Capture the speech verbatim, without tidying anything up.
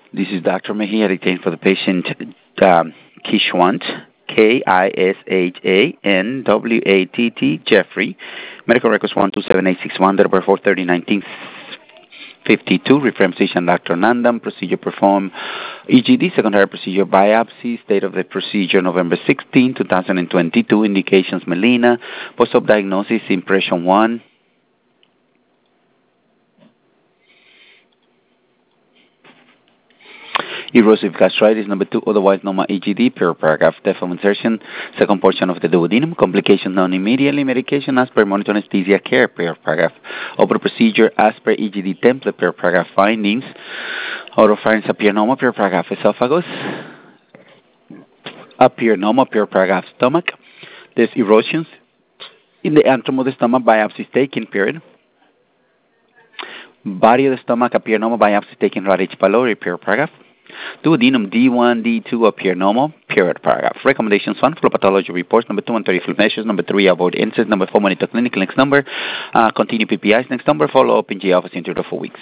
This is Doctor Mejia dictating for the patient, um, Kishwant, K I S H A N W A T T, Jeffrey. Medical records one two seven eight six one, date of birth four thirty nineteen fifty-two. Referring physician Doctor Nandam. Procedure performed E G D, secondary procedure biopsy. Date of the procedure November sixteenth, twenty twenty-two. Indications melena. Post-op diagnosis impression one. Erosive gastritis, number two, otherwise known as E G D, per paragraph, depth of insertion, second portion of the duodenum, complications known immediately, medication as per monitor anesthesia care, per paragraph, upper procedure as per E G D template, per paragraph, findings, oropharynx appearanoma, per paragraph, esophagus, appearanoma, per paragraph, stomach, there's erosions in the antrum of the stomach, biopsy is taken, period. Body of the stomach, appearanoma, biopsy taken, right H. pylori, per paragraph. Duodenum D one, D two appear normal, period, paragraph. Recommendations: one, flow pathology reports. Number two, one thirty fluid measures. Number three, avoid incest. Number four, monitor clinic. Next number, uh, continue P P Is. Next number, follow up in G office in three to four weeks.